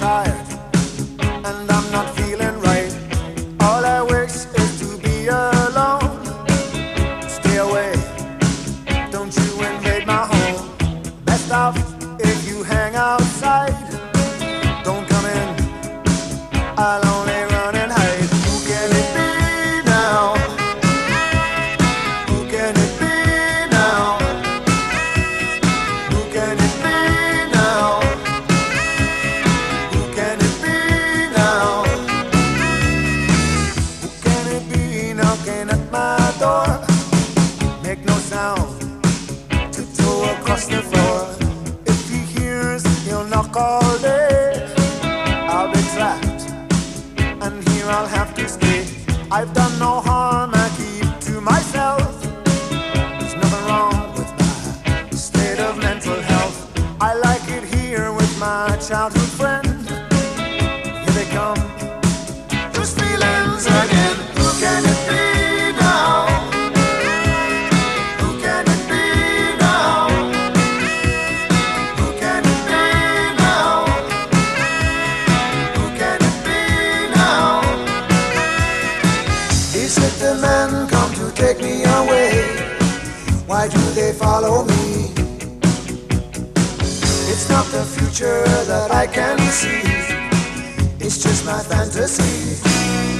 tired and I'm not feeling right. All I wish is to be alone. Stay away, don't you invade my home. Best off if you hang outside. Don't come in, I'll only run and hide. Who can it be now? Who can it be now? Who can it be now? Who can it be now? Who can it be knocking at my door? Make no sound, tiptoe across the floor. If he hears, he'll knock all day. I'll be trapped, and here I'll have to stay. I've done no harm, I keep to myself. There's nothing wrong with my state of mental health. I like it here with my childhood friend. Here they come, those feelings again. Who can it be now? Who can it be now? Who can it be now? Who can it be now? Is it the men come to take me away? Why do they follow me? It's not the future that I can see. It's just my fantasy.